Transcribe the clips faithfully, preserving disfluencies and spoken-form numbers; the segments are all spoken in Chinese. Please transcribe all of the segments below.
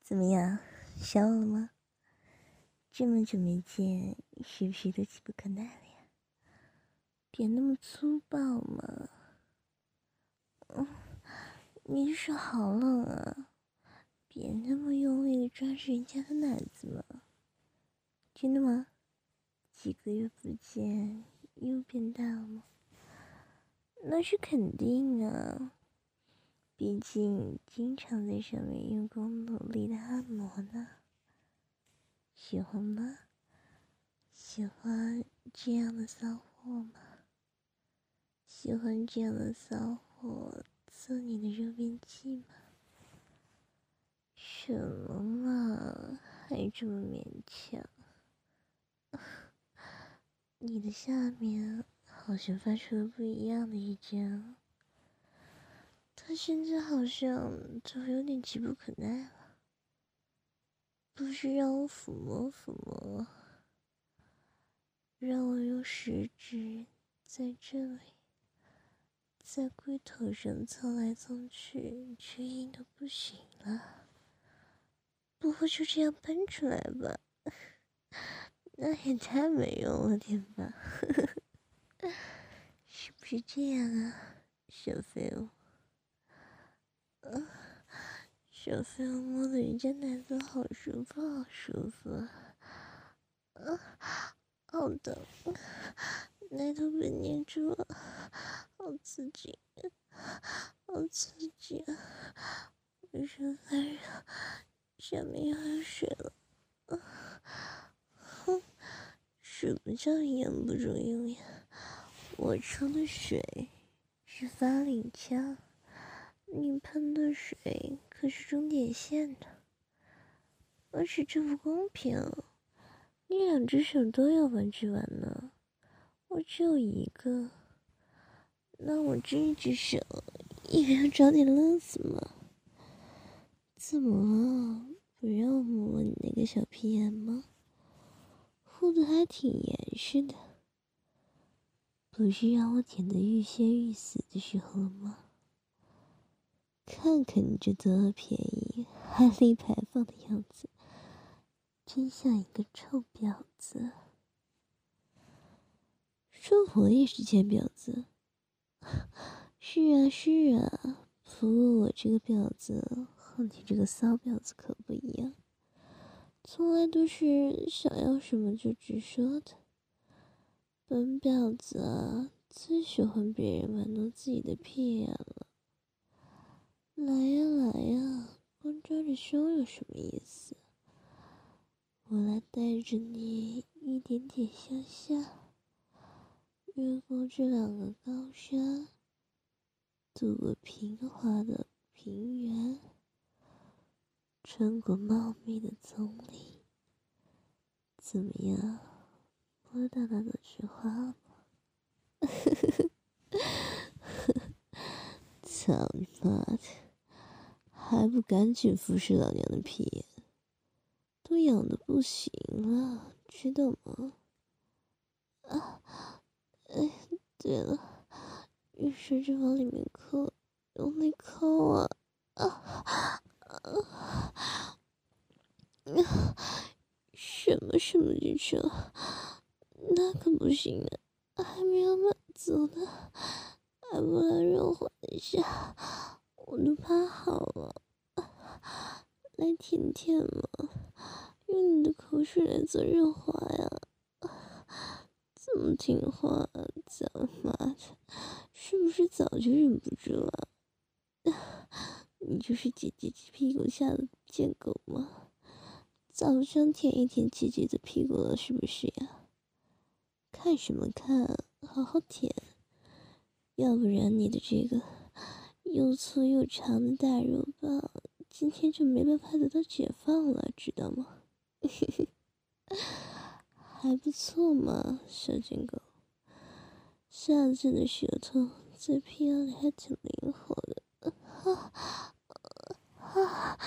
怎么样，想我了吗？这么久没见，是不是都急不可耐了呀？别那么粗暴嘛！嗯，你手好冷啊，别那么用力的抓着人家的奶子嘛。真的吗？几个月不见，又变大了吗？那是肯定啊，毕竟经常在上面用功努力的按摩呢。喜欢吗？喜欢这样的骚货吗？喜欢这样的骚货做你的热便器吗？什么嘛，还这么勉强？你的下面好像发出了不一样的意见啊。他现在好像都有点急不可耐了，不是让我抚摸抚摸，让我用食指在这里，在龟头上蹭来蹭去，却硬得不行了。不会就这样喷出来吧？那也太没用了点吧？是不是这样啊，小废物？啊，小废物摸的人家奶子好舒服，好舒服啊！啊，好疼，奶头被捏住了，好刺激，好刺激啊！浑身发热，下面要有水了。啊，哼，什么叫言不中用呀？我冲的水是发领腔，你喷的水可是终点线的，而且这不公平，你两只手都要玩具玩呢，我只有一个，那我这一只手也要找点乐子嘛。怎么了？不让我摸摸你那个小屁眼吗？护得还挺严实的，不是让我舔得欲仙欲死的时候了吗？看看你这得了便宜还立牌坊的样子，真像一个臭婊子。说我也是贱婊子？是啊是啊，不过我这个婊子和你这个骚婊子可不一样，从来都是想要什么就直说的。本婊子啊，最喜欢别人玩弄自己的屁眼了。来呀来呀，光抓着胸有什么意思？我来带着你一点点向下，越过这两个高山，渡过平滑的平原，穿过茂密的丛林。怎么样，摸到那朵菊花了吗？操你妈的，还不赶紧服侍老娘的屁眼，都痒得不行了，知道吗？啊，哎，对了，用手指往里面抠，用力抠啊！啊啊！什么什么就扯，那可不行啊，还没有满足呢，还不来润滑一下？我都趴好了，来舔舔嘛，用你的口水来做润滑呀！这么听话，咱妈的，是不是早就忍不住了？你就是姐姐屁股下的贱狗吗？早上舔一舔姐姐的屁股了，是不是呀？看什么看？好好舔，要不然你的这个又粗又长的大肉棒今天就没办法得到解放了，知道吗？还不错嘛，小贱狗。下次的舌头在屁眼里还挺灵活的。啊啊！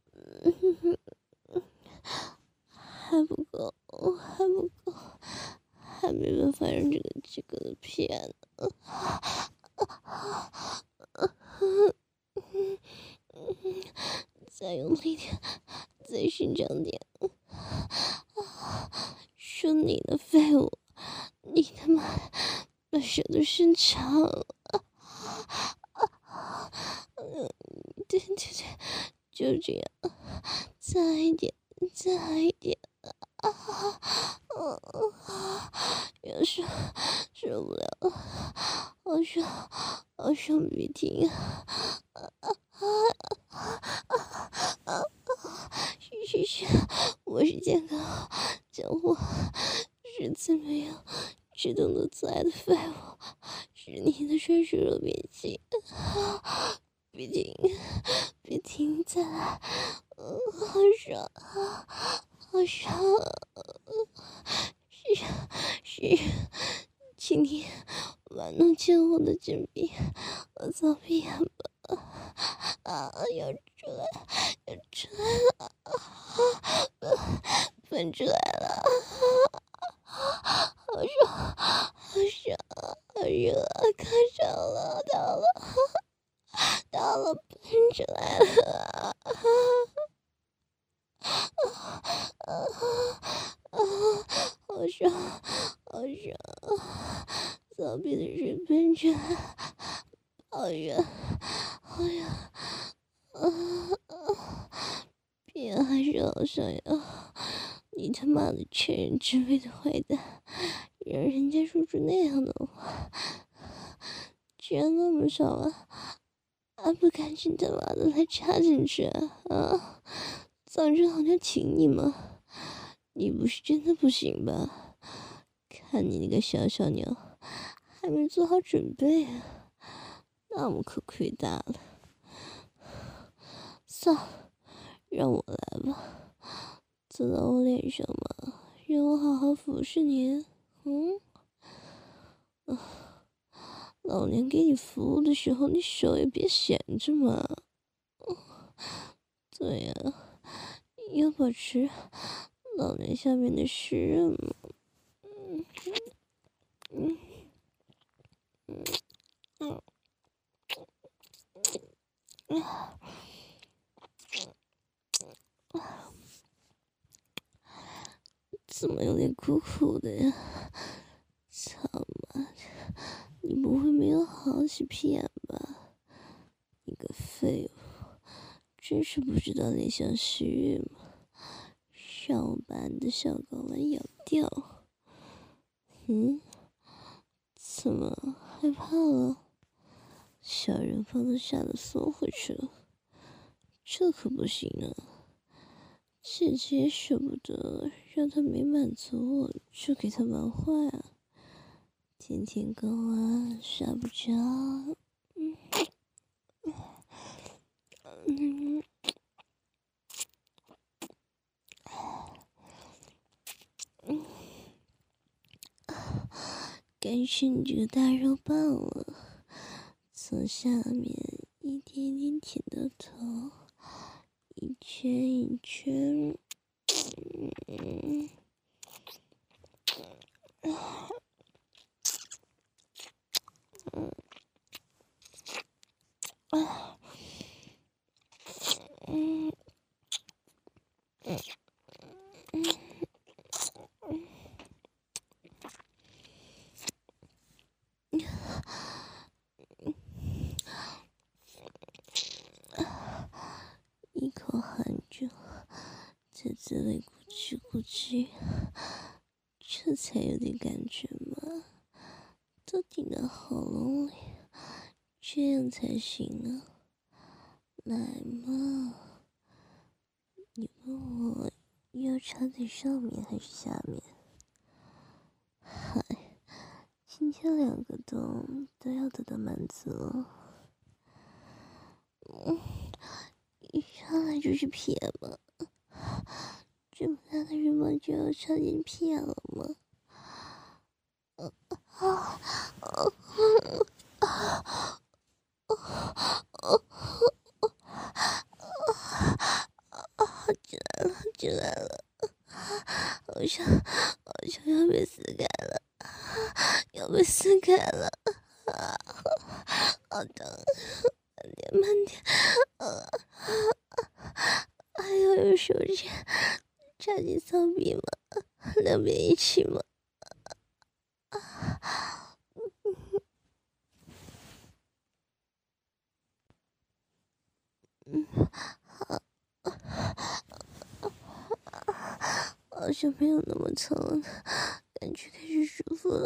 还不够，还不够，还没办法让这个鸡哥的屁眼呢。再用力点， 再伸长点。说你的废物，你他妈把手都伸长了。对对对，就这样，再一点，再一点。啊啊啊！有时受不了了，好爽，好爽，别停！啊啊啊啊啊！嘘嘘嘘，我是健康，讲话是次没有主动的做爱的废物，是你的专属肉便器。别停，别停，再来！嗯，好爽，好爽！是是，请你玩弄见我的紧闭和骚逼眼吧！啊，要出来，要出来了！啊，喷出来了！好爽，好爽，好热，高潮了，到了，到了，喷出来了！啊啊啊！好爽，好爽！骚逼的水喷出来，好远，好远！啊啊！别还是好想要！你他妈的全人之味的坏蛋，让人家说出那样的话，居然那么爽啊！还不赶紧他妈的来插进去啊！啊！早知道就请你嘛！你不是真的不行吧？看你那个小小鸟，还没做好准备啊！那我可亏大了。算了，让我来吧，坐到我脸上嘛，让我好好服侍你。嗯，啊，老娘给你服务的时候，你手也别闲着嘛。对呀、啊，要保持老娘下面的湿润嘛。嗯嗯嗯嗯嗯啊，怎么有点苦苦的呀？操妈的！你不会没有好好洗屁眼吧？你个废物！真是不知道怜香惜玉嘛！让我把你的小睾丸咬掉！嗯？怎么害怕了？小人帮都吓得缩回去了，这可不行啊！姐姐也舍不得让他没满足我就给他玩坏啊！天天跟玩睡不着，嗯嗯。嗯，该是你这个大肉棒了，从下面一点一点舔到头，一圈一圈，嗯，嗯，啊，嗯，嗯，嗯。一口含住，在嘴里咕叽咕叽，这才有点感觉嘛，都顶到喉咙里，这样才行啊！来嘛，你问我要插在上面还是下面？嗨，今天两个洞都要得到满足。嗯，一上来就是屁眼吗？这么大的羽毛就要插进屁眼了吗？啊啊啊啊啊啊！进来了，进来了！好像好像要被撕开了，要被撕开了！啊，好疼！慢点，慢点！啊，还有用手指插进骚逼吗？两边一起吗？嗯，好，好像没有那么疼了，感觉开始舒服了。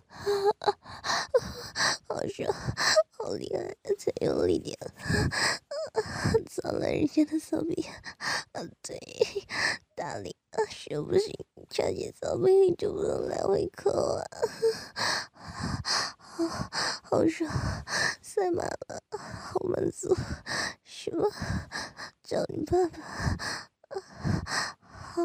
好爽，好厉害，再用力点，糟了人家的骚逼，啊对，大力啊，是不行，插进骚逼里就不能来回扣啊，好，好爽，塞满了，好满足，是吗？找你爸爸，好，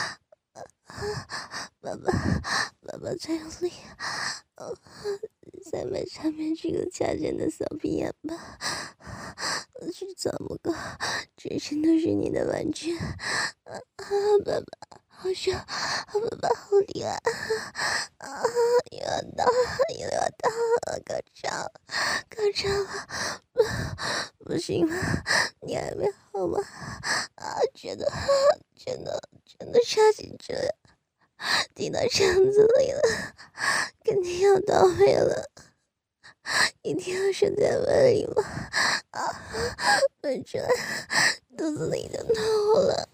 爸爸，爸爸再用力，哦，塞满上面这个掐尖的小屁眼吧，是这么个，全身都是你的玩具，啊，爸爸，好爽，爸爸好厉害，啊，又要到，又要到，高潮，高潮了，不，不行了，你还没好吗？啊，真的，真的，真的插进去了，顶到肠子里了，肯定要到位了。一定要射在胃里吗？啊，反正肚子里都痛了。